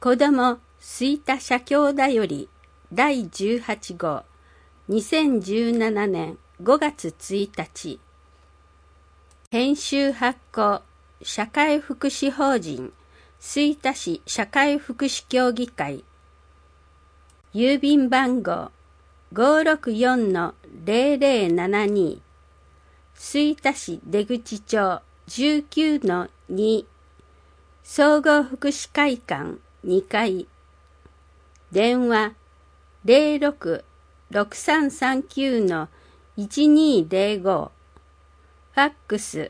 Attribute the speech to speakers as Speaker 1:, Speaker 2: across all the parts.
Speaker 1: 子供吹田社協だより第18号2017年5月1日編集発行社会福祉法人吹田市社会福祉協議会郵便番号 564-0072 吹田市出口町 19-2 総合福祉会館2階電話 06-6339-1205 ファックス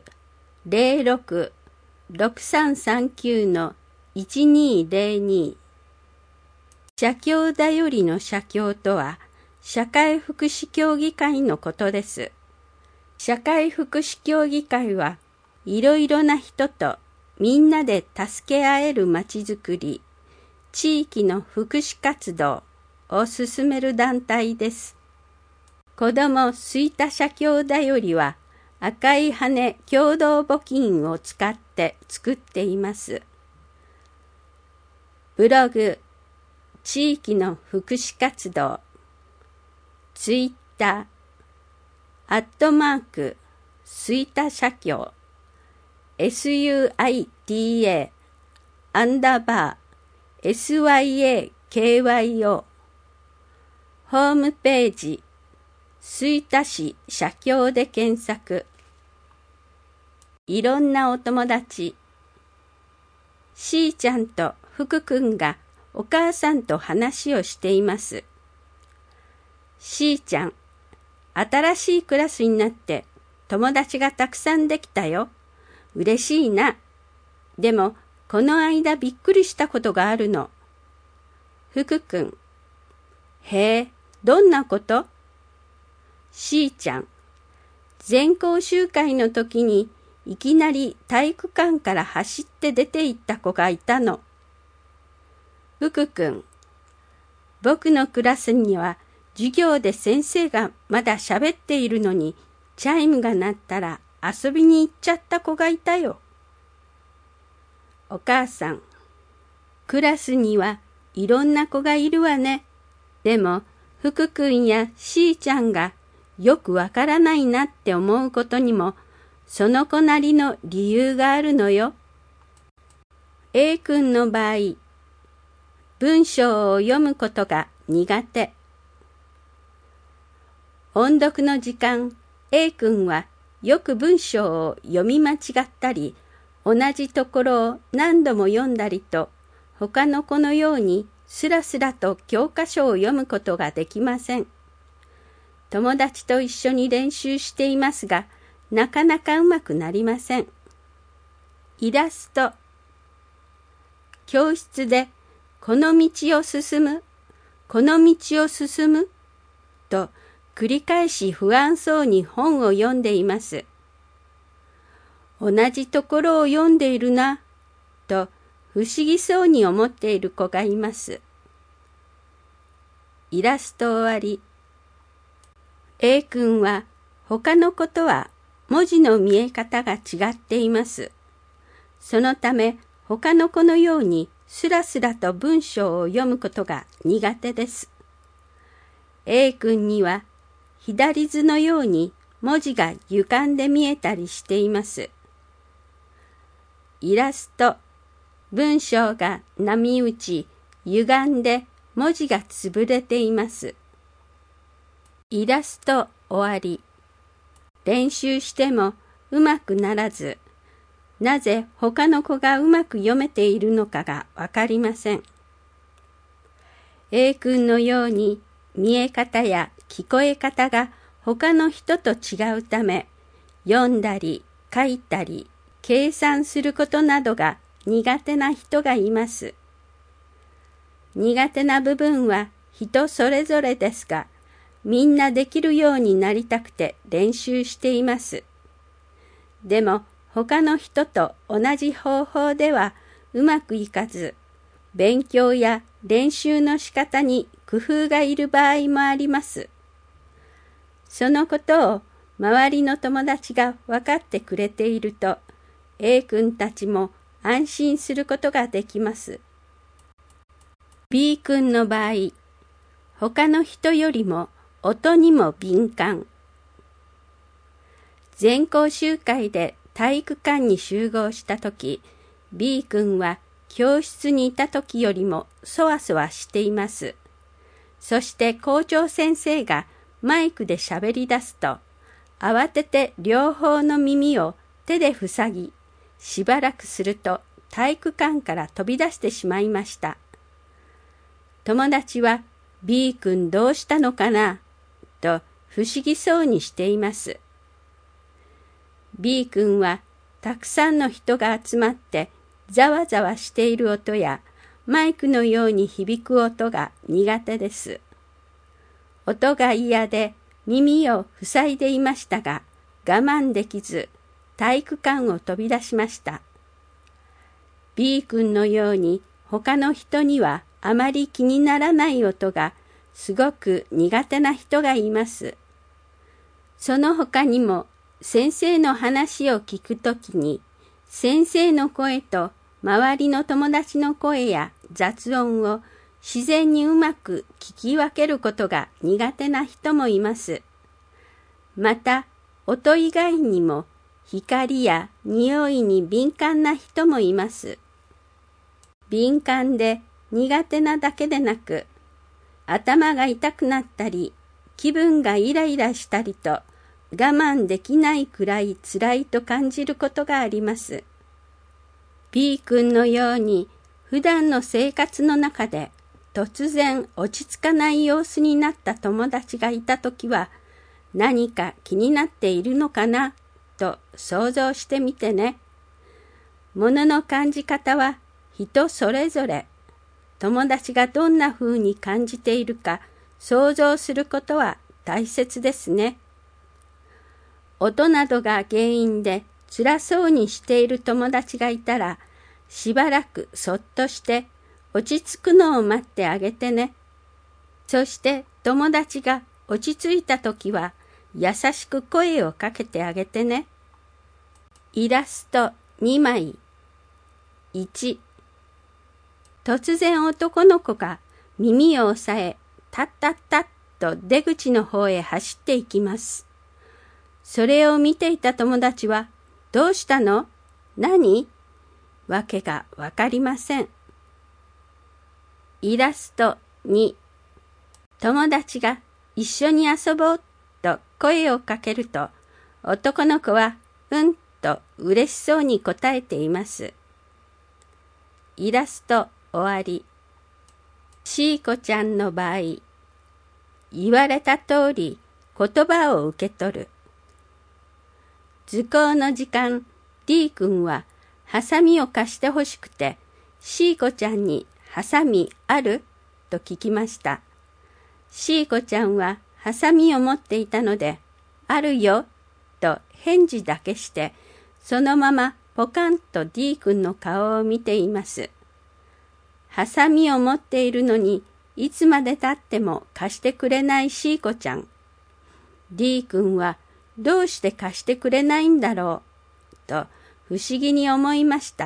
Speaker 1: 06-6339-1202 社協だよりの社協とは社会福祉協議会のことです。社会福祉協議会はいろいろな人とみんなで助け合えるまちづくり、地域の福祉活動を進める団体です。子ども吹田社協だよりは赤い羽共同募金を使って作っています。ブログ、地域の福祉活動、ツイッター、@吹田社協、SUITA_SYAKYO ホームページ吹田市社協で検索。いろんなお友達しーちゃんと福くんがお母さんと話をしています。しーちゃん、新しいクラスになって友達がたくさんできたよ。嬉しいな。でも、この間びっくりしたことがあるの。福くん。へえ、どんなこと？しーちゃん。全校集会の時にいきなり体育館から走って出て行った子がいたの。福くん。僕のクラスには授業で先生がまだ喋っているのにチャイムが鳴ったら遊びに行っちゃった子がいたよ。お母さん。クラスにはいろんな子がいるわね。でも福くんやしーちゃんがよくわからないなって思うことにもその子なりの理由があるのよ。A 君の場合、文章を読むことが苦手。音読の時間、A 君はよく文章を読み間違ったり、同じところを何度も読んだりと、他の子のようにスラスラと教科書を読むことができません。友達と一緒に練習していますが、なかなかうまくなりません。イラスト。教室で、この道を進む、この道を進む、と繰り返し不安そうに本を読んでいます。同じところを読んでいるな、と不思議そうに思っている子がいます。イラスト終わり。A 君は他の子とは文字の見え方が違っています。そのため他の子のようにスラスラと文章を読むことが苦手です。A 君には左図のように文字が歪んで見えたりしています。イラスト、文章が波打ち、歪んで文字がつぶれています。イラスト終わり。練習してもうまくならず、なぜ他の子がうまく読めているのかがわかりません。A 君のように見え方や聞こえ方が他の人と違うため、読んだり書いたり計算することなどが苦手な人がいます。苦手な部分は人それぞれですが、みんなできるようになりたくて練習しています。でも他の人と同じ方法ではうまくいかず、勉強や練習の仕方に工夫がいる場合もあります。そのことを周りの友達が分かってくれていると、A 君たちも安心することができます。 B 君の場合、他の人よりも音にも敏感。全校集会で体育館に集合したとき、B 君は教室にいたときよりもそわそわしています。そして校長先生がマイクで喋り出すと、慌てて両方の耳を手で塞ぎ、しばらくすると体育館から飛び出してしまいました。友達は B 君どうしたのかなと不思議そうにしています。B 君はたくさんの人が集まってざわざわしている音やマイクのように響く音が苦手です。音が嫌で耳を塞いでいましたが我慢できず体育館を飛び出しました。B 君のように他の人にはあまり気にならない音がすごく苦手な人がいます。その他にも先生の話を聞くときに先生の声と周りの友達の声や雑音を自然にうまく聞き分けることが苦手な人もいます。また音以外にも光や匂いに敏感な人もいます。敏感で苦手なだけでなく、頭が痛くなったり、気分がイライラしたりと、我慢できないくらい辛いと感じることがあります。B 君のように普段の生活の中で突然落ち着かない様子になった友達がいたときは、何か気になっているのかなと想像してみてね。物の感じ方は人それぞれ。友達がどんな風に感じているか想像することは大切ですね。音などが原因で辛そうにしている友達がいたら、しばらくそっとして落ち着くのを待ってあげてね。そして友達が落ち着いたときは優しく声をかけてあげてね。イラスト2枚。1、突然男の子が耳を押さえ、タッタッタッと出口の方へ走っていきます。それを見ていた友達は、どうしたの？何？わけがわかりません。イラスト2、友達が一緒に遊ぼうと声をかけると、男の子はうんと嬉しそうに答えています。イラスト終わり。シーコちゃんの場合、言われた通り言葉を受け取る。図工の時間、D 君はハサミを貸してほしくて、シーコちゃんにハサミある？と聞きました。シーコちゃんはハサミを持っていたので、あるよ、と返事だけして、そのままポカンと D 君の顔を見ています。ハサミを持っているのに、いつまで経っても貸してくれないシーコちゃん。D 君はどうして貸してくれないんだろう、と不思議に思いました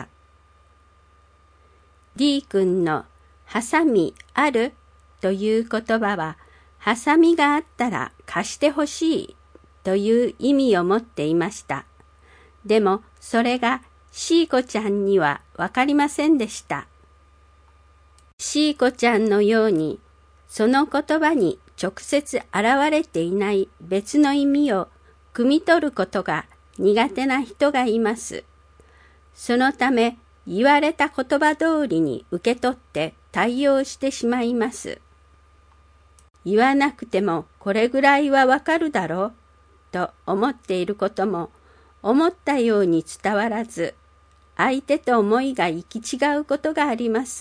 Speaker 1: 。D 君のハサミあるという言葉は、ハサミがあったら貸してほしいという意味を持っていました。でもそれがシーコちゃんにはわかりませんでした。シーコちゃんのように、その言葉に直接現れていない別の意味を汲み取ることが苦手な人がいます。そのため、言われた言葉通りに受け取って対応してしまいます。言わなくてもこれぐらいはわかるだろうと思っていることも、思ったように伝わらず、相手と思いが行き違うことがあります。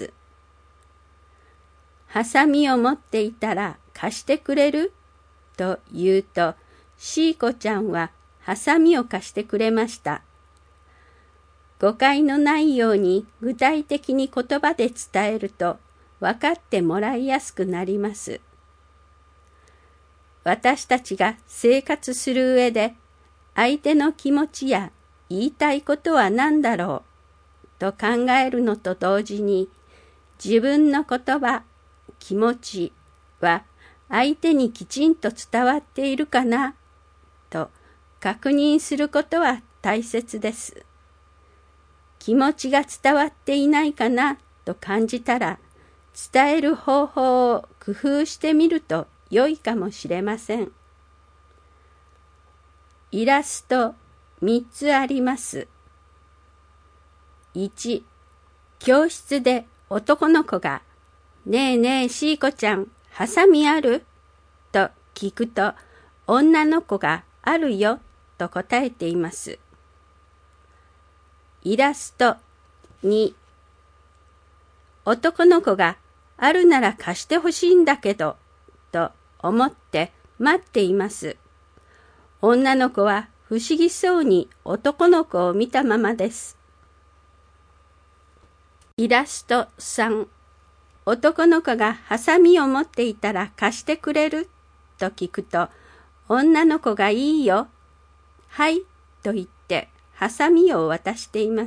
Speaker 1: ハサミを持っていたら貸してくれる？と言うと、シーコちゃんはハサミを貸してくれました。誤解のないように具体的に言葉で伝えると分かってもらいやすくなります。私たちが生活する上で、相手の気持ちや言いたいことは何だろうと考えるのと同時に、自分の言葉、 気持ちは相手にきちんと伝わっているかなと確認することは大切です。気持ちが伝わっていないかなと感じたら、伝える方法を工夫してみると良いかもしれません。イラスト3つあります。1、教室で男の子が、ねえねえシーコちゃん、ハサミある？と聞くと、女の子があるよと答えています。イラスト2、男の子があるなら貸してほしいんだけど、と思って待っています。女の子は不思議そうに男の子を見たままです。イラスト3、男の子がハサミを持っていたら貸してくれる？と聞くと、女の子がいいよ。はい、と言ってハサミを渡しています。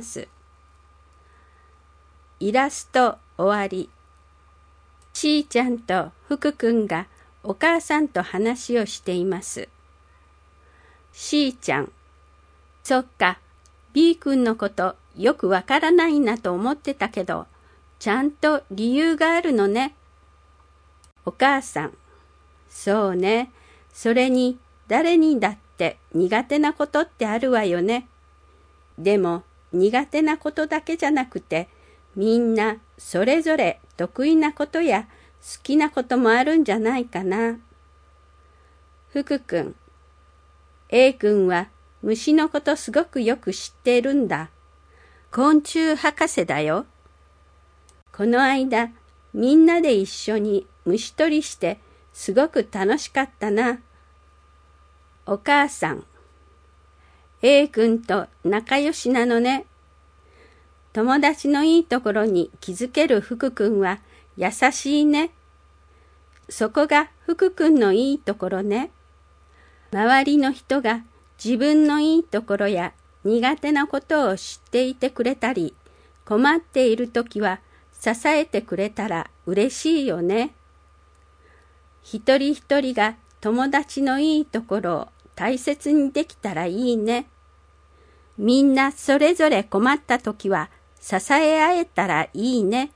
Speaker 1: イラスト終わり。しーちゃんと福くんがお母さんと話をしています。しーちゃん、そっか、B 君のことよくわからないなと思ってたけど、ちゃんと理由があるのね。お母さん、そうね、それに誰にだって苦手なことってあるわよね。でも苦手なことだけじゃなくて、みんなそれぞれ得意なことや好きなこともあるんじゃないかな。福くん、A 君は虫のことすごくよく知っているんだ。昆虫博士だよ。この間、みんなで一緒に虫取りしてすごく楽しかったな。お母さん、A 君と仲良しなのね。友達のいいところに気づける福くんは優しいね。そこが福くんのいいところね。周りの人が自分のいいところや苦手なことを知っていてくれたり、困っているときは支えてくれたら嬉しいよね。一人一人が友達のいいところを大切にできたらいいね。みんなそれぞれ困ったときは支え合えたらいいね。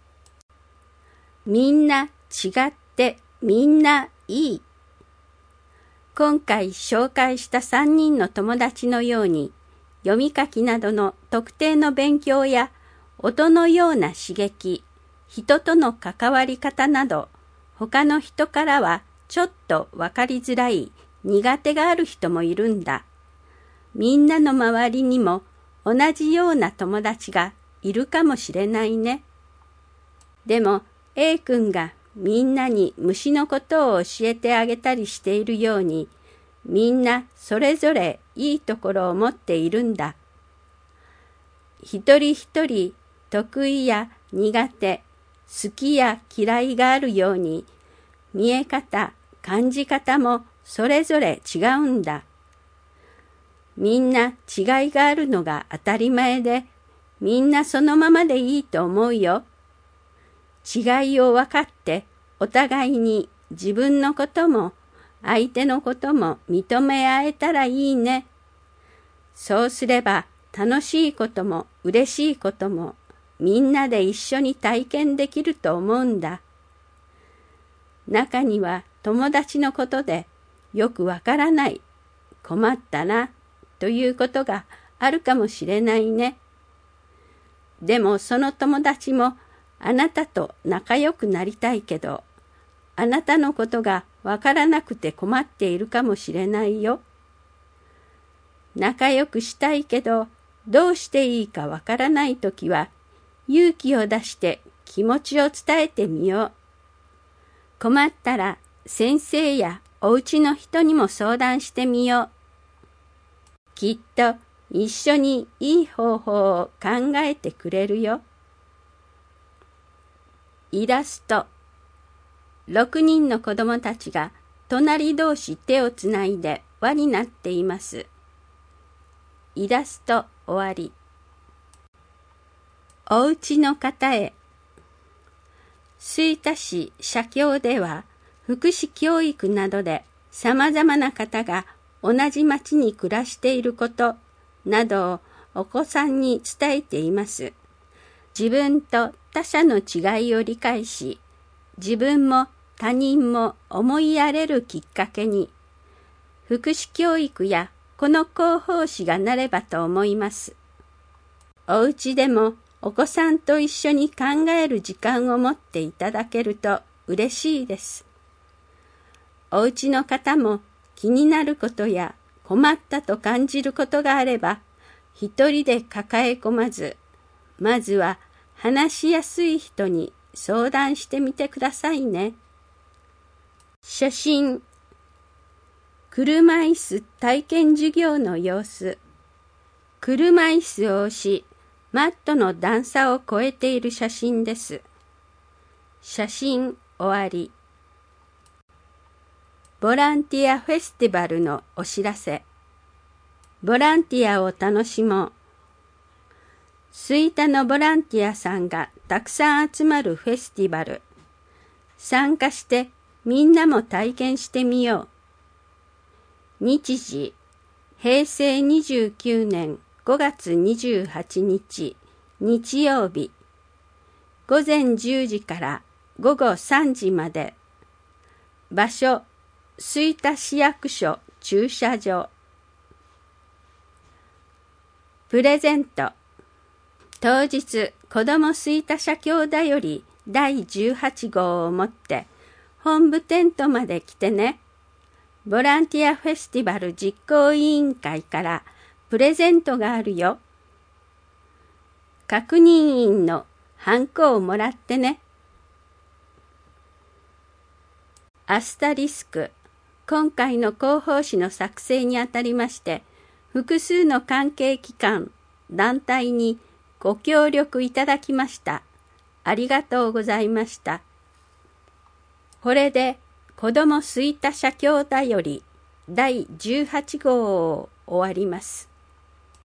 Speaker 1: みんな違ってみんないい。今回紹介した3人の友達のように、読み書きなどの特定の勉強や音のような刺激、人との関わり方など、他の人からはちょっとわかりづらい苦手がある人もいるんだ。みんなの周りにも同じような友達がいるかもしれないね。でも A 君がみんなに虫のことを教えてあげたりしているように、みんなそれぞれいいところを持っているんだ。一人一人得意や苦手、好きや嫌いがあるように、見え方、感じ方もそれぞれ違うんだ。みんな違いがあるのが当たり前で、みんなそのままでいいと思うよ。違いを分かって、お互いに自分のことも相手のことも認め合えたらいいね。そうすれば楽しいことも嬉しいこともみんなで一緒に体験できると思うんだ。中には友達のことでよくわからない、困ったなということがあるかもしれないね。でもその友達もあなたと仲良くなりたいけど、あなたのことがわからなくて困っているかもしれないよ。仲良くしたいけど、どうしていいかわからないときは、勇気を出して気持ちを伝えてみよう。困ったら先生やお家の人にも相談してみよう。きっと一緒にいい方法を考えてくれるよ。イラスト。6人の子供たちが隣同士手をつないで輪になっています。イラスト終わり。お家の方へ。 吹田市社協では、福祉教育などで様々な方が同じ町に暮らしていることなどをお子さんに伝えています。自分と他者の違いを理解し、自分も他人も思いやれるきっかけに、福祉教育やこの広報誌がなればと思います。お家でもお子さんと一緒に考える時間を持っていただけると嬉しいです。お家の方も気になることや困ったと感じることがあれば、一人で抱え込まず、まずは話しやすい人に相談してみてくださいね。写真。車椅子体験授業の様子。車椅子を押し、マットの段差を越えている写真です。写真終わり。ボランティアフェスティバルのお知らせ。ボランティアを楽しもう。吹田のボランティアさんがたくさん集まるフェスティバル。参加してみんなも体験してみよう。日時、平成29年5月28日、日曜日。午前10時から午後3時まで。場所、吹田市役所駐車場。プレゼント。当日、子ども吹田社協だより第18号を持って本部テントまで来てね。ボランティアフェスティバル実行委員会からプレゼントがあるよ。確認員のハンコをもらってね。アスタリスク。今回の広報誌の作成にあたりまして、複数の関係機関、団体にご協力いただきました。ありがとうございました。これで、子ども吹田社協だより第18号を終わります。